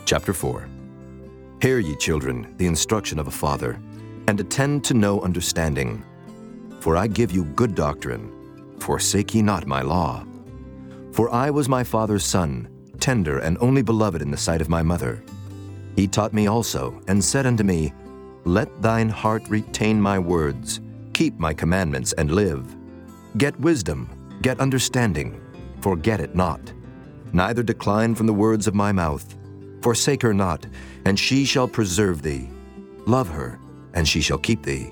Chapter 4. Hear, ye children, the instruction of a father, and attend to know understanding. For I give you good doctrine. Forsake ye not my law. For I was my father's son, tender and only beloved in the sight of my mother. He taught me also, and said unto me, Let thine heart retain my words, keep my commandments, and live. Get wisdom, get understanding, forget it not. Neither decline from the words of my mouth. Forsake her not, and she shall preserve thee. Love her, and she shall keep thee.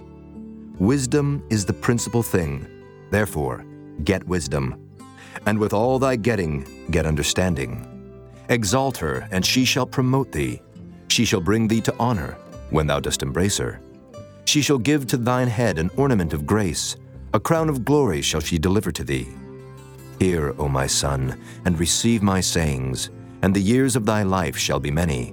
Wisdom is the principal thing. Therefore, get wisdom. And with all thy getting, get understanding. Exalt her, and she shall promote thee. She shall bring thee to honor, when thou dost embrace her. She shall give to thine head an ornament of grace. A crown of glory shall she deliver to thee. Hear, O my son, and receive my sayings, and the years of thy life shall be many.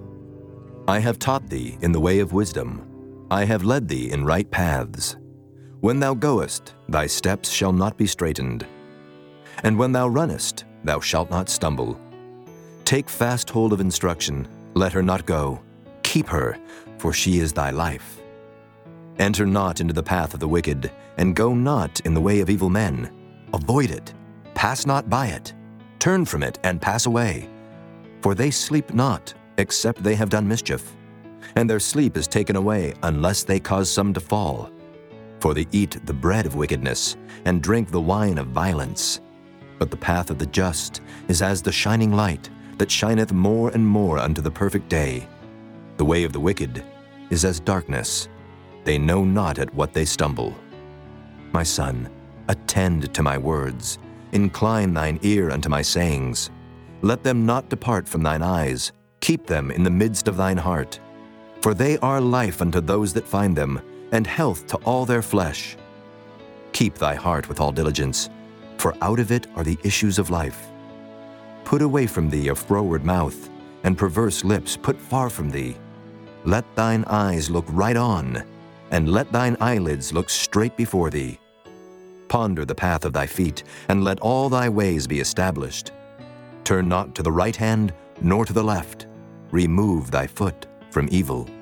I have taught thee in the way of wisdom. I have led thee in right paths. When thou goest, thy steps shall not be straitened. And when thou runnest, thou shalt not stumble. Take fast hold of instruction, let her not go. Keep her, for she is thy life. Enter not into the path of the wicked, and go not in the way of evil men. Avoid it, pass not by it. Turn from it, and pass away. For they sleep not, except they have done mischief. And their sleep is taken away, unless they cause some to fall. For they eat the bread of wickedness, and drink the wine of violence. But the path of the just is as the shining light, that shineth more and more unto the perfect day. The way of the wicked is as darkness. They know not at what they stumble. My son, attend to my words. Incline thine ear unto my sayings. Let them not depart from thine eyes. Keep them in the midst of thine heart. For they are life unto those that find them, and health to all their flesh. Keep thy heart with all diligence, for out of it are the issues of life. Put away from thee a froward mouth, and perverse lips put far from thee. Let thine eyes look right on, and let thine eyelids look straight before thee. Ponder the path of thy feet, and let all thy ways be established. Turn not to the right hand, nor to the left. Remove thy foot from evil.